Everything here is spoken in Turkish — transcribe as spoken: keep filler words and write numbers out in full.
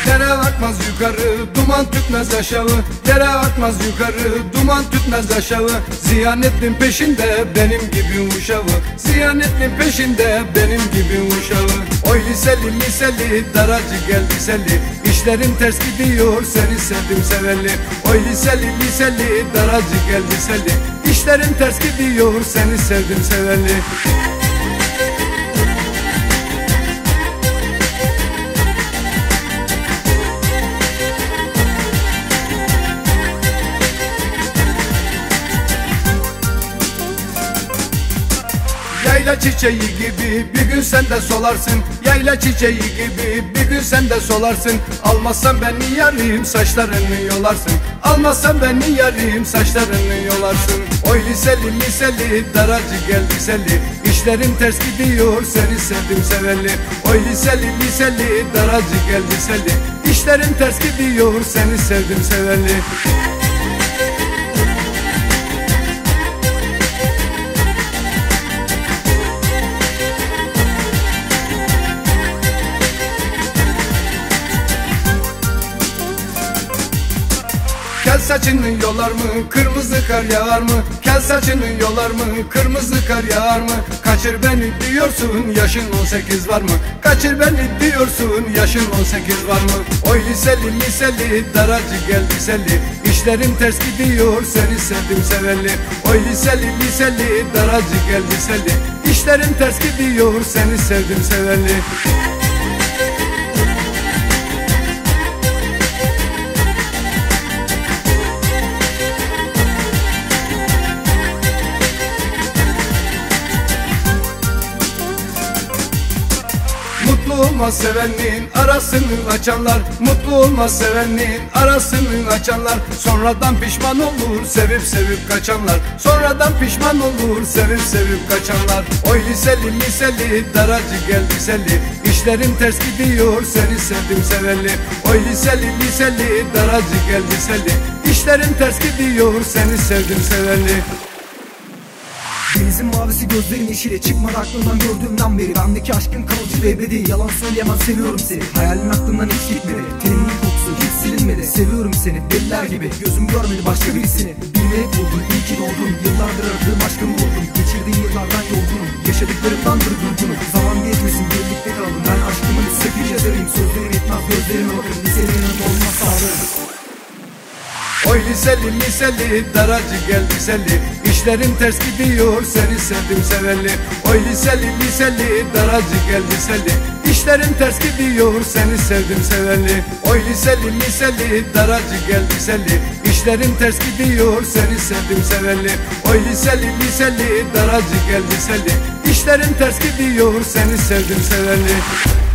Dere akmaz yukarı, duman tütmez aşağı. Dere akmaz yukarı, duman tütmez aşağı. Ziyanettin peşinde benim gibi uşağı. Ziyanettin peşinde benim gibi uşağı. Oy liseli liseli, daracı gel liseli. İşlerin ters gidiyor, seni sevdim seveli. Oy liseli liseli, daracı gel liseli. İşlerin ters gidiyor, seni sevdim seveli. Yayla çiçeği gibi bir gün sen de solarsın. Yayla çiçeği gibi bir gün sen de solarsın. Almazsan beni yarim, saçlarını yolarsın. Almazsan beni yarim, saçlarını yolarsın. Oy liseli liseli, daracı gel liseli. İşlerin ters gidiyor, seni sevdim seveli. Oy liseli liseli, daracı gel liseli. İşlerin ters gidiyor, seni sevdim seveli. Kel saçını yolar mı, kırmızı kar yağar mı? Kel saçını yolar mı, kırmızı kar yağar mı? Kaçır beni diyorsun, yaşın on sekiz var mı? Kaçır beni diyorsun, yaşın on sekiz var mı? Oy liseli liseli, daracı gel liseli. İşlerin ters gidiyor, seni sevdim seveli. Oy liseli liseli, daracı gel liseli. İşlerin ters gidiyor, seni sevdim seveli. Mutlu olmaz sevenin arasını açanlar. Mutlu olmaz sevenin arasını açanlar. Sonradan pişman olur sevip sevip kaçanlar. Sonradan pişman olur sevip sevip kaçanlar. Oy liseli liseli, daracı gel liseli. İşlerin ters gidiyor, seni sevdim seveli. Oy liseli liseli, daracı gel liseli. İşlerin ters gidiyor, seni sevdim seveli. Denizin mavisi gözlerin yeşili, çıkmadı aklımdan gördüğümden beri. Bendeki aşkın kalıcı ve ebedi, yalan söyleyemem seviyorum seni. Hayalin aklımdan hiç gitmedi, teninin kokusu hiç silinmedi. Seviyorum seni deliler gibi, gözüm görmedi başka birisini. Bilmeyip buldum, iyi ki doğdun, yıllardır aradığım aşkımı buldum. Geçirdiğim yıllardan yorgunum, yaşadıklarımdandır durgunum. Zaman geçmesin birlikte kalalım, ben aşkımın sefil yazarıyım. Sözlerim yetmez gözlerime bakın, lisenin olmaz sağlarım. Oy liseli liseli, daracı gel liseli. İşlerin ters gidiyor, seni sevdim seveli. Oy liseli liseli, daracı gel liseli. İşlerin ters gidiyor, seni sevdim seveli. Oy liseli liseli, daracı gel liseli. İşlerin ters gidiyor, seni sevdim seveli. Oy liseli liseli, daracı gel liseli. İşlerin ters gidiyor, seni sevdim seveli.